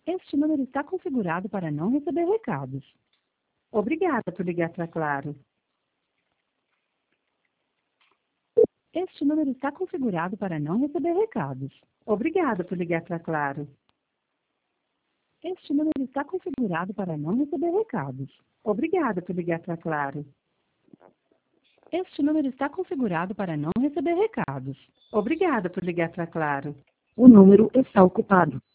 Este número está configurado para não receber recados. Obrigada por ligar para Claro. Este número está configurado para não receber recados. Obrigada por ligar para Claro. Este número está configurado para não receber recados. Obrigada por ligar para Claro. Este número está configurado para não receber recados. Obrigada por ligar para Claro. O número está ocupado.